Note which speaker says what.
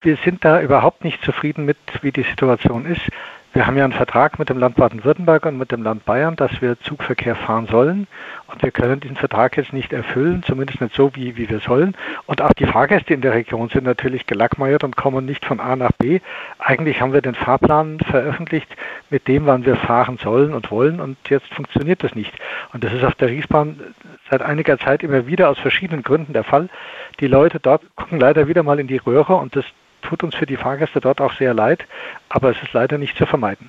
Speaker 1: Wir sind da überhaupt nicht zufrieden mit, wie die Situation ist. Wir haben ja einen Vertrag mit dem Land Baden-Württemberg und mit dem Land Bayern, dass wir Zugverkehr fahren sollen. Und wir können diesen Vertrag jetzt nicht erfüllen, zumindest nicht so, wie wir sollen. Und auch die Fahrgäste in der Region sind natürlich gelackmeiert und kommen nicht von A nach B. Eigentlich haben wir den Fahrplan veröffentlicht mit dem, wann wir fahren sollen und wollen. Und jetzt funktioniert das nicht. Und das ist auf der Riesbahn seit einiger Zeit immer wieder aus verschiedenen Gründen der Fall. Die Leute dort gucken leider wieder mal in die Röhre und das tut uns für die Fahrgäste dort auch sehr leid, aber es ist leider nicht zu vermeiden.